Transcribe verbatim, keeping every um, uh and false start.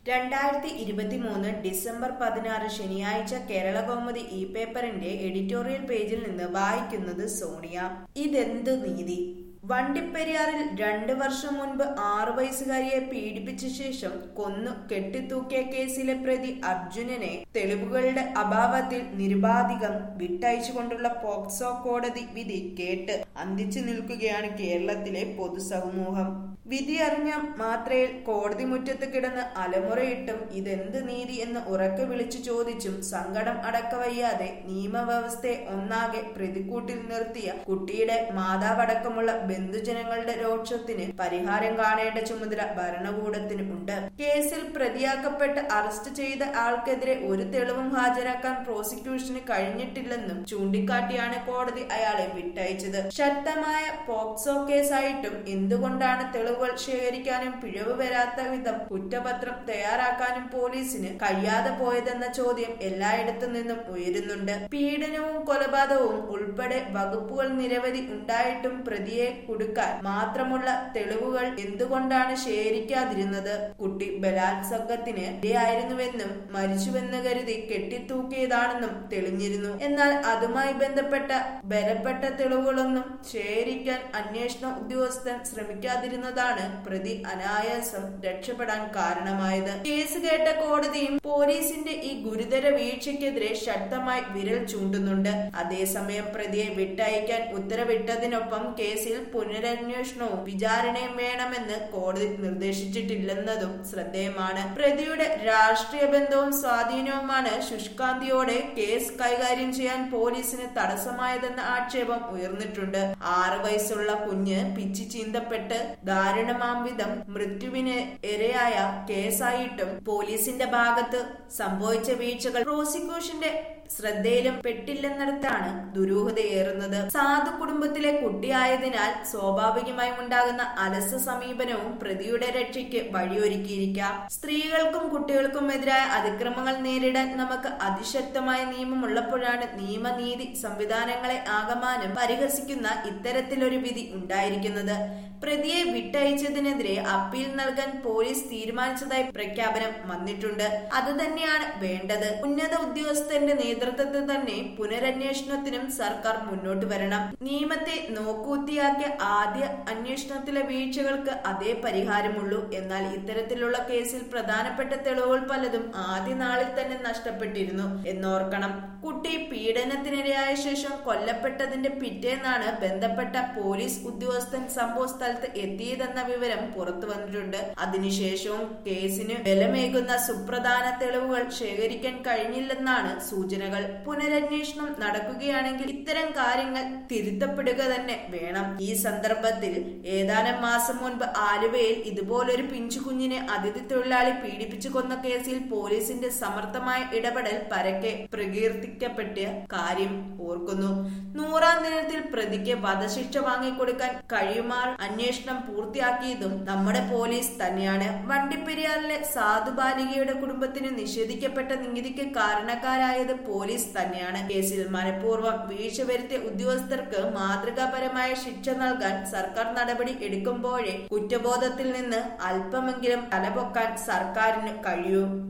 രണ്ടായിരത്തി ഇരുപത്തിമൂന്ന് ഡിസംബർ പതിനാറ് ശനിയാഴ്ച കേരളകൗമുദി ഇ പേപ്പറിന്റെ എഡിറ്റോറിയൽ പേജിൽ നിന്ന് വായിക്കുന്നത് സോണിയ. ഇതെന്ത് നീതി? വണ്ടിപ്പെരിയാറിൽ രണ്ടു വർഷം മുൻപ് ആറു വയസ്സുകാരിയെ പീഡിപ്പിച്ച ശേഷം കൊന്നു കെട്ടിത്തൂക്കിയ കേസിലെ പ്രതി അർജുനനെ തെളിവുകളുടെ അഭാവത്തിൽ നിരുപാധികം വിട്ടയച്ചുകൊണ്ടുള്ള പോക്സോ കോടതി വിധി കേട്ട് അന്തിച്ചു നിൽക്കുകയാണ് കേരളത്തിലെ പൊതുസമൂഹം. വിധി അറിഞ്ഞ മാത്രയിൽ കോടതി മുറ്റത്ത് കിടന്ന് അലമുറയിട്ടും ഇതെന്ത് നീതി എന്ന് ഉറക്കെ വിളിച്ചു ചോദിച്ചും സങ്കടം അടക്കവയ്യാതെ നിയമവ്യവസ്ഥയെ ഒന്നാകെ പ്രതിക്കൂട്ടിൽ നിർത്തിയ കുട്ടിയുടെ മാതാവടക്കമുള്ള ബന്ധുജനങ്ങളുടെ രോക്ഷത്തിന് പരിഹാരം കാണേണ്ട ചുമതല ഭരണകൂടത്തിന് ഉണ്ട്. കേസിൽ പ്രതിയാക്കപ്പെട്ട് അറസ്റ്റ് ചെയ്ത ആൾക്കെതിരെ ഒരു തെളിവും ഹാജരാക്കാൻ പ്രോസിക്യൂഷന് കഴിഞ്ഞിട്ടില്ലെന്നും ചൂണ്ടിക്കാട്ടിയാണ് കോടതി അയാളെ വിട്ടയച്ചത്. ശക്തമായ പോക്സോ കേസായിട്ടും എന്തുകൊണ്ടാണ് തെളിവുകൾ ശേഖരിക്കാനും പിഴവ് വരാത്ത വിധം കുറ്റപത്രം തയ്യാറാക്കാനും പോലീസിന് കഴിയാതെ പോയതെന്ന ചോദ്യം എല്ലായിടത്തു നിന്നും ഉയരുന്നുണ്ട്. പീഡനവും കൊലപാതകവും ഉൾപ്പെടെ വകുപ്പുകൾ നിരവധി ഉണ്ടായിട്ടും പ്രതിയെ കുടുക്കാൻ മാത്രമുള്ള തെളിവുകൾ എന്തുകൊണ്ടാണ് ശേഖരിക്കാതിരുന്നത്? കുട്ടി ബലാത്സംഗത്തിന് ഇരയായിരുന്നുവെന്നും മരിച്ചുവെന്ന് കരുതി കെട്ടിത്തൂക്കിയതാണെന്നും തെളിഞ്ഞിരുന്നു. എന്നാൽ അതുമായി ബന്ധപ്പെട്ട ബലപ്പെട്ട തെളിവുകളൊന്നും ശേഖരിക്കാൻ അന്വേഷണ ഉദ്യോഗസ്ഥൻ ശ്രമിക്കാതിരുന്നതാണ് പ്രതി അനായാസം രക്ഷപ്പെടാൻ കാരണമായത്. കേസ് കേട്ട കോടതിയും പോലീസിന്റെ ഈ ഗുരുതര വീഴ്ചയ്ക്കെതിരെ ശക്തമായി വിരൽ ചൂണ്ടുന്നുണ്ട്. അതേസമയം പ്രതിയെ വിട്ടയക്കാൻ ഉത്തരവിട്ടതിനൊപ്പം കേസിൽ പുനരന്വേഷണവും വിചാരണയും വേണമെന്ന് കോടതി നിർദ്ദേശിച്ചിട്ടില്ലെന്നതും ശ്രദ്ധേയമാണ്. പ്രതിയുടെ രാഷ്ട്രീയ ബന്ധവും സ്വാധീനവുമാണ് ശുഷ്കാന്തിയോടെ കേസ് കൈകാര്യം ചെയ്യാൻ പോലീസിന് തടസ്സമായതെന്ന ആക്ഷേപം ഉയർന്നിട്ടുണ്ട്. ആറു വയസ്സുള്ള കുഞ്ഞ് പിച്ചി ചീന്തപ്പെട്ട് ദാരുണമാം വിധം മൃത്യുവിന് ഇരയായ കേസായിട്ടും പോലീസിന്റെ ഭാഗത്ത് സംഭവിച്ച വീഴ്ചകൾ പ്രോസിക്യൂഷന്റെ ശ്രദ്ധയിലും പെട്ടില്ലെന്നിടത്താണ് ദുരൂഹതയേറുന്നത്. സാധു കുടുംബത്തിലെ കുട്ടിയായതിനാൽ സ്വാഭാവികമായും ഉണ്ടാകുന്ന അലസ സമീപനവും പ്രതിയുടെ രക്ഷയ്ക്ക് വഴിയൊരുക്കിയിരിക്കാം. സ്ത്രീകൾക്കും കുട്ടികൾക്കും എതിരായ അതിക്രമങ്ങൾ നേരിടാൻ നമുക്ക് അതിശക്തമായ നിയമമുള്ളപ്പോഴാണ് നിയമനീതി സംവിധാനങ്ങളെ ആകമാനം പരിഹസിക്കുന്ന ഇത്തരത്തിലൊരു വിധി ഉണ്ടായിരിക്കുന്നത്. പ്രതിയെ വിട്ടയച്ചതിനെതിരെ അപ്പീൽ നൽകാൻ പോലീസ് തീരുമാനിച്ചതായി പ്രഖ്യാപനം വന്നിട്ടുണ്ട്. അത് തന്നെയാണ് വേണ്ടത്. ഉന്നത ഉദ്യോഗസ്ഥന്റെ നേതൃത്വത്തിൽ തന്നെ പുനരന്വേഷണത്തിനും സർക്കാർ മുന്നോട്ട് വരണം. നിയമത്തെ നോക്കൂത്തിയാക്കിയ ആദ്യ അന്വേഷണത്തിലെ വീഴ്ചകൾക്ക് അതേ പരിഹാരമുള്ളൂ. എന്നാൽ ഇത്തരത്തിലുള്ള കേസിൽ പ്രധാനപ്പെട്ട തെളിവുകൾ പലതും ആദ്യ നാളിൽ തന്നെ നഷ്ടപ്പെട്ടിരുന്നു എന്നോർക്കണം. കുട്ടി പീഡനത്തിനിരയായ ശേഷം കൊല്ലപ്പെട്ടതിന്റെ പിറ്റേന്നാണ് ബന്ധപ്പെട്ട പോലീസ് ഉദ്യോഗസ്ഥൻ സംഭവ സ്ഥലത്ത് എത്തിയതെന്ന വിവരം പുറത്തു വന്നിട്ടുണ്ട്. അതിനുശേഷവും കേസിന് ബലമേകുന്ന സുപ്രധാന തെളിവുകൾ ശേഖരിക്കാൻ കഴിഞ്ഞില്ലെന്നാണ് സൂചനകൾ. പുനരന്വേഷണം നടക്കുകയാണെങ്കിൽ ഇത്തരം കാര്യങ്ങൾ തിരുത്തപ്പെടുക തന്നെ വേണം. ഈ സന്ദർഭത്തിൽ ഏതാനും മാസം മുൻപ് ആലുവയിൽ ഇതുപോലൊരു പിഞ്ചുകുഞ്ഞിനെ അതിഥി തൊഴിലാളി പീഡിപ്പിച്ചു കൊന്ന കേസിൽ പോലീസിന്റെ സമർത്ഥമായ ഇടപെടൽ പരക്കെ പ്രകീർത്തിക്കപ്പെട്ട കാര്യം ഓർക്കുന്നു. നൂറാം ദിനത്തിൽ പ്രതിക്ക് വധശിക്ഷ വാങ്ങിക്കൊടുക്കാൻ കഴിയുമാർ അന്വേഷണം പൂർത്തിയാക്കിയതും നമ്മുടെ പോലീസ് തന്നെയാണ്. വണ്ടിപ്പെരിയാറിലെ സാധു ബാലികയുടെ കുടുംബത്തിന് നിഷേധിക്കപ്പെട്ട നീതിക്ക് കാരണക്കാരായത് പോലീസ് തന്നെയാണ്. കേസിൽ മനഃപൂർവ്വം വീഴ്ച വരുത്തിയ ഉദ്യോഗസ്ഥർക്ക് മാതൃകാപരമായ ശിക്ഷ നൽകാൻ സർക്കാർ നടപടി എടുക്കുമ്പോഴേ കുറ്റബോധത്തിൽ നിന്ന് അല്പമെങ്കിലും തലപൊക്കാൻ സർക്കാരിന് കഴിയൂ.